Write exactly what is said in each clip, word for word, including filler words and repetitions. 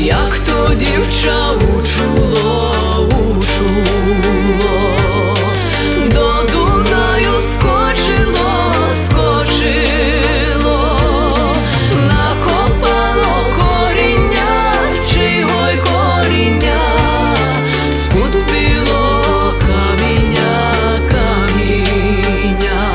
як то дівча учуло, учуло, до Дунаю скочило, скочило, накопало коріння, чийго й коріння, сподобило каміння, каміння,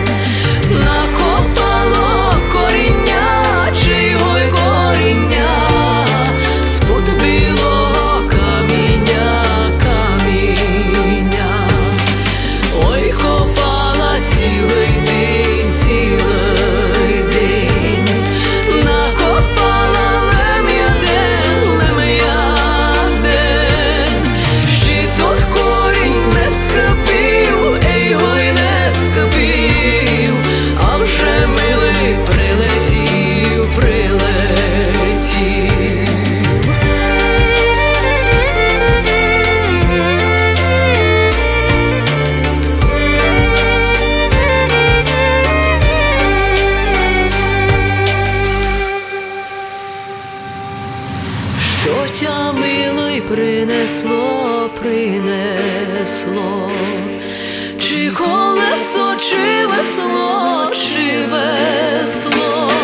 накопало коріння, чийго й коріння, сподобило каміння, каміння. Ой, копала цілий день, цілий день, накопала лем'я ден, лем'я ден, ще тот корінь не скипів, ей гой не скипів, а вже милий прилетів, прилетів. Що тя, милий, принесло, принесло, чи колесо, чи весло, чи весло?